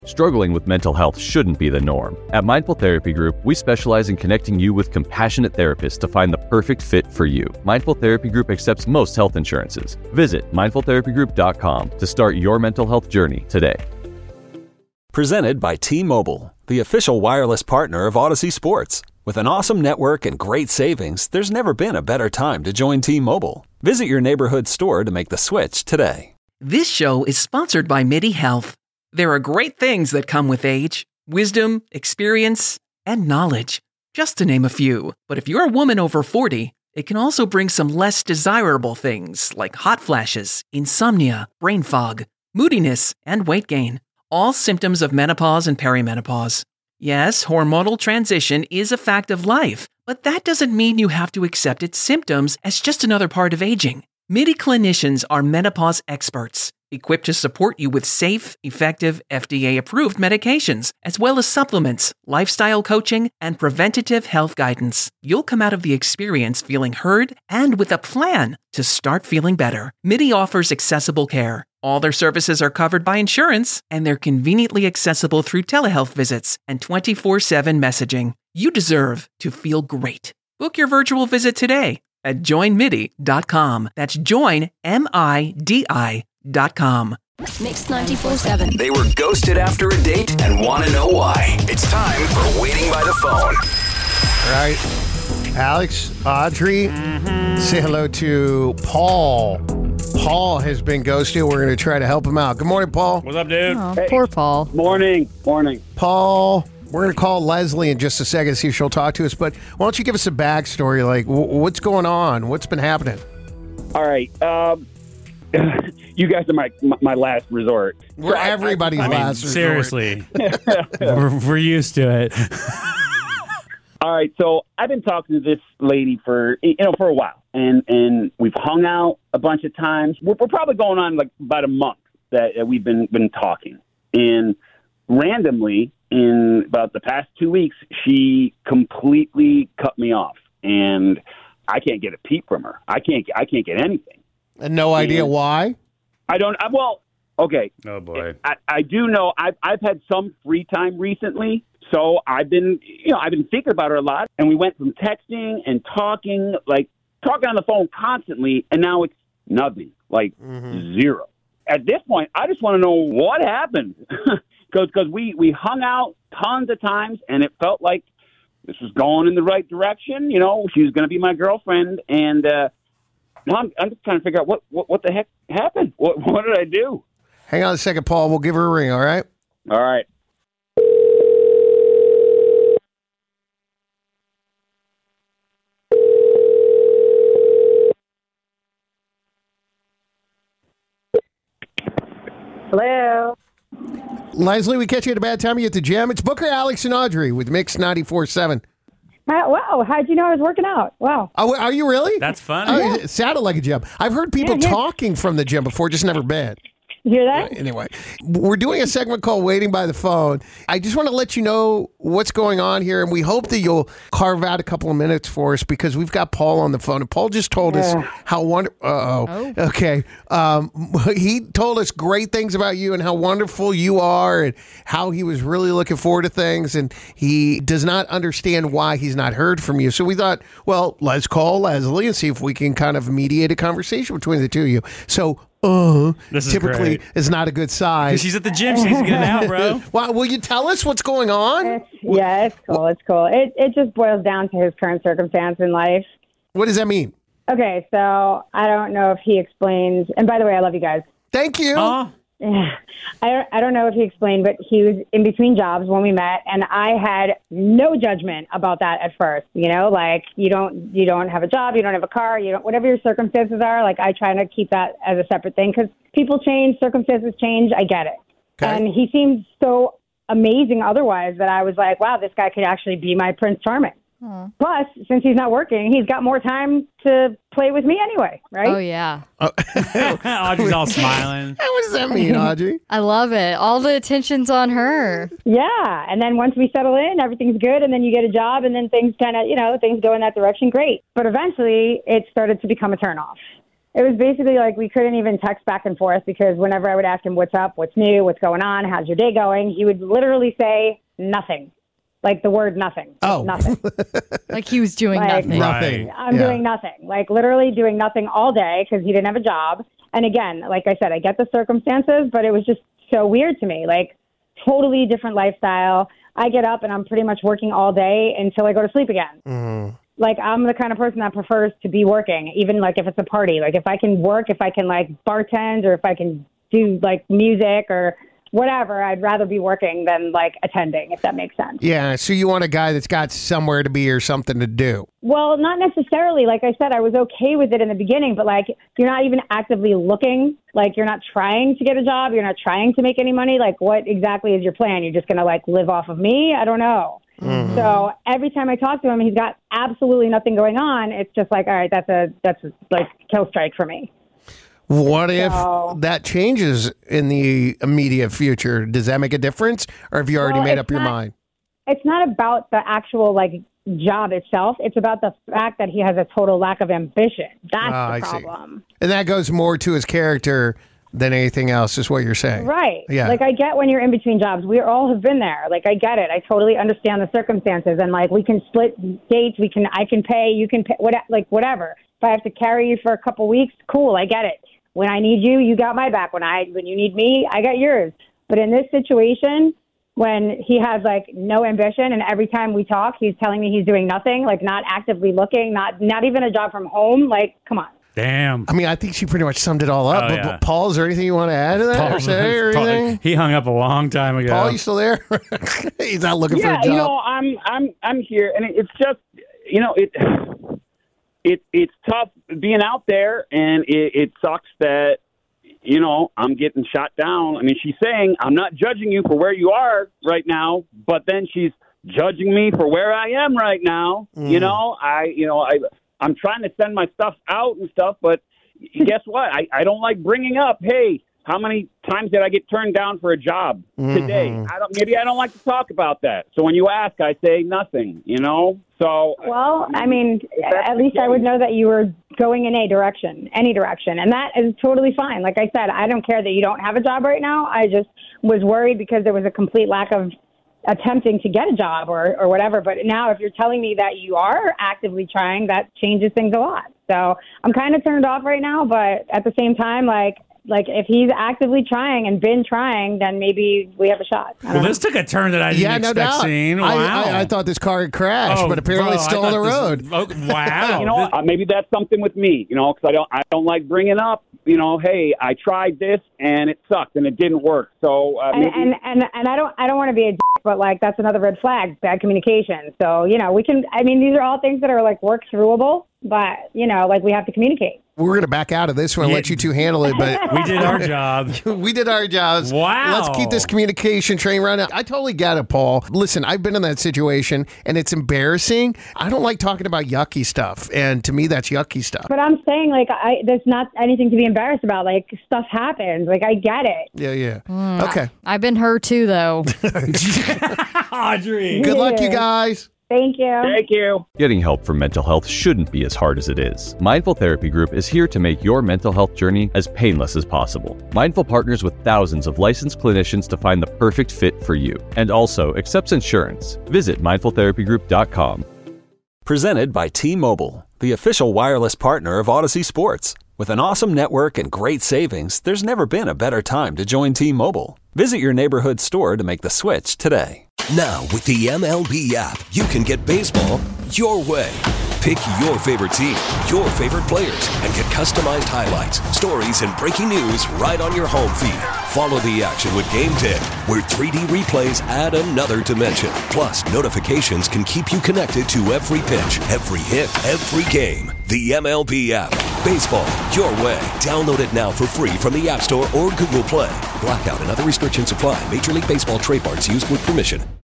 Struggling with mental health shouldn't be the norm. At Mindful Therapy Group, we specialize in connecting you with compassionate therapists to find the perfect fit for you. Mindful Therapy Group accepts most health insurances. Visit mindfultherapygroup.com to start your mental health journey today. Presented by T-Mobile, the official wireless partner of Odyssey Sports. With an awesome network and great savings, there's never been a better time to join T-Mobile. Visit your neighborhood store to make the switch today. This show is sponsored by MIDI Health. There are great things that come with age: wisdom, experience, and knowledge, just to name a few. But if you're a woman over 40, it can also bring some less desirable things like hot flashes, insomnia, brain fog, moodiness, and weight gain. All symptoms of menopause and perimenopause. Yes, hormonal transition is a fact of life, but that doesn't mean you have to accept its symptoms as just another part of aging. MIDI clinicians are menopause experts, equipped to support you with safe, effective, FDA-approved medications, as well as supplements, lifestyle coaching, and preventative health guidance. You'll come out of the experience feeling heard and with a plan to start feeling better. MIDI offers accessible care. All their services are covered by insurance, and they're conveniently accessible through telehealth visits and 24/7 messaging. You deserve to feel great. Book your virtual visit today at joinmidi.com. That's joinmidi.com. Mix 94.7. They were ghosted after a date and want to know why. It's time for Waiting by the Phone. All right. Alex, Audrey, say hello to Paul. Paul has been ghosted. We're going to try to help him out. Good morning, Paul. What's up, dude? Oh, poor Paul. Morning. Paul, we're going to call Leslie in just a second, see if she'll talk to us. But why don't you give us a backstory? Like, what's going on? What's been happening? All right. You guys are my last resort. We're everybody's last resort. Seriously. we're used to it. All right. So I've been talking to this lady for a while, and we've hung out a bunch of times. We're probably going on like about a month that we've been talking, and randomly in about the past 2 weeks, she completely cut me off, and I can't get a peep from her. I can't get anything. And no idea why? I don't. Well, okay. Oh boy. I do know. I've had some free time recently, so I've been thinking about her a lot. And we went from texting and talking on the phone constantly, and now it's nothing, zero. At this point, I just want to know what happened, because we hung out tons of times, and it felt like this was going in the right direction. She was going to be my girlfriend, and now I'm just trying to figure out what the heck happened. What did I do? Hang on a second, Paul. We'll give her a ring, all right? All right. Hello. Leslie, we catch you at a bad time. You at the gym? It's Booker, Alex, and Audrey with Mix 94.7. Wow, how'd you know I was working out? Wow. Oh, are you really? That's fun. Oh, it sounded like a gym. I've heard people talking from the gym before, just never been. You hear that? Anyway, we're doing a segment called Waiting by the Phone. I just want to let you know what's going on here, and we hope that you'll carve out a couple of minutes for us because we've got Paul on the phone, and Paul just told us how wonderful. Oh. Okay. He told us great things about you and how wonderful you are and how he was really looking forward to things, and he does not understand why he's not heard from you. So we thought, well, let's call Leslie and see if we can kind of mediate a conversation between the two of you. So this is typically great. is not a good sign. She's at the gym. She's getting out, bro. Well, will you tell us what's going on? It's cool. It's cool. It just boils down to his current circumstance in life. What does that mean? Okay, so I don't know if he explains. And by the way, I love you guys. Thank you. I don't know if he explained, but he was in between jobs when we met, and I had no judgment about that at first. You don't have a job, you don't have a car, whatever your circumstances are. Like, I try to keep that as a separate thing because people change, circumstances change. I get it. Okay. And he seemed so amazing otherwise that I was like, wow, this guy could actually be my Prince Charming. Plus, since he's not working, he's got more time to play with me anyway, right? Oh, yeah. Audrey's all smiling. What does that mean, Audrey? I love it. All the attention's on her. Yeah. And then once we settle in, everything's good. And then you get a job and then things kind of, things go in that direction. Great. But eventually it started to become a turnoff. It was basically like we couldn't even text back and forth because whenever I would ask him what's up, what's new, what's going on, how's your day going, he would literally say nothing. Like the word nothing. Oh. Nothing. Like he was doing Like, nothing. Nothing. I'm doing nothing. Like literally doing nothing all day because he didn't have a job. And again, like I said, I get the circumstances, but it was just so weird to me. Like totally different lifestyle. I get up and I'm pretty much working all day until I go to sleep again. Mm. Like I'm the kind of person that prefers to be working, even like if it's a party. Like if I can work, if I can like bartend, or if I can do like music or whatever, I'd rather be working than like attending, if that makes sense. Yeah, so you want a guy that's got somewhere to be or something to do. Well, not necessarily. Like I said, I was okay with it in the beginning, but like you're not even actively looking. Like you're not trying to get a job. You're not trying to make any money. Like what exactly is your plan? You're just going to like live off of me? I don't know. Mm-hmm. So every time I talk to him, he's got absolutely nothing going on. It's just like, all right, that's like kill strike for me. What if that changes in the immediate future? Does that make a difference? Or have you already made up your mind? It's not about the actual like job itself. It's about the fact that he has a total lack of ambition. That's the problem. And that goes more to his character than anything else, is what you're saying. Right. Yeah. Like I get when you're in between jobs. We all have been there. Like I get it. I totally understand the circumstances, and like we can split dates. I can pay. You can pay. Whatever. If I have to carry you for a couple weeks, cool. I get it. When I need you, you got my back. When you need me, I got yours. But in this situation, when he has like no ambition, and every time we talk, he's telling me he's doing nothing, like not actively looking, not even a job from home. Like, come on. Damn. I mean, I think she pretty much summed it all up. Oh, but Paul, is there anything you want to add to that or say or anything? He hung up a long time ago. Paul, you still there? He's not looking for a job. Yeah, you know, I'm here, and it's just, you know, it's tough being out there, and it sucks that, you know, I'm getting shot down. I mean, she's saying, I'm not judging you for where you are right now, but then she's judging me for where I am right now. You know, I'm trying to send my stuff out and stuff, but guess what? I don't like bringing up, hey, how many times did I get turned down for a job today? Maybe I don't like to talk about that. So when you ask, I say nothing, you know? So, well, I mean, at least I would know that you were going in any direction. And that is totally fine. Like I said, I don't care that you don't have a job right now. I just was worried because there was a complete lack of attempting to get a job or whatever. But now if you're telling me that you are actively trying, that changes things a lot. So I'm kind of turned off right now. But at the same time, like if he's actively trying and been trying, then maybe we have a shot. Well, this took a turn that I didn't expect seeing. Wow. I thought this car had crashed, but apparently it's still on the road. Wow. You know, maybe that's something with me, you know, because I don't like bringing up, you know, hey, I tried this and it sucked and it didn't work. So maybe... and I don't want to be a but like that's another red flag, bad communication. So, you know, these are all things that are like work throughable, but, you know, like we have to communicate. We're going to back out of this one and let you two handle it, but we did our job. We did our jobs. Wow. Let's keep this communication train running. I totally get it, Paul. Listen, I've been in that situation and it's embarrassing. I don't like talking about yucky stuff, and to me that's yucky stuff. But I'm saying like there's not anything to be embarrassed about. Like stuff happens. Like I get it. Yeah. Okay. I've been her too, though. Audrey. Good luck, you guys. Thank you. Thank you. Getting help for mental health shouldn't be as hard as it is. Mindful Therapy Group is here to make your mental health journey as painless as possible. Mindful partners with thousands of licensed clinicians to find the perfect fit for you, and also accepts insurance. Visit mindfultherapygroup.com. Presented by T-Mobile, the official wireless partner of Odyssey Sports. With an awesome network and great savings, there's never been a better time to join T-Mobile. Visit your neighborhood store to make the switch today. Now, with the MLB app, you can get baseball your way. Pick your favorite team, your favorite players, and get customized highlights, stories, and breaking news right on your home feed. Follow the action with Game Day, where 3D replays add another dimension. Plus, notifications can keep you connected to every pitch, every hit, every game. The MLB app. Baseball your way. Download it now for free from the App Store or Google Play. Blackout and other restrictions apply. Major League Baseball trademarks used with permission.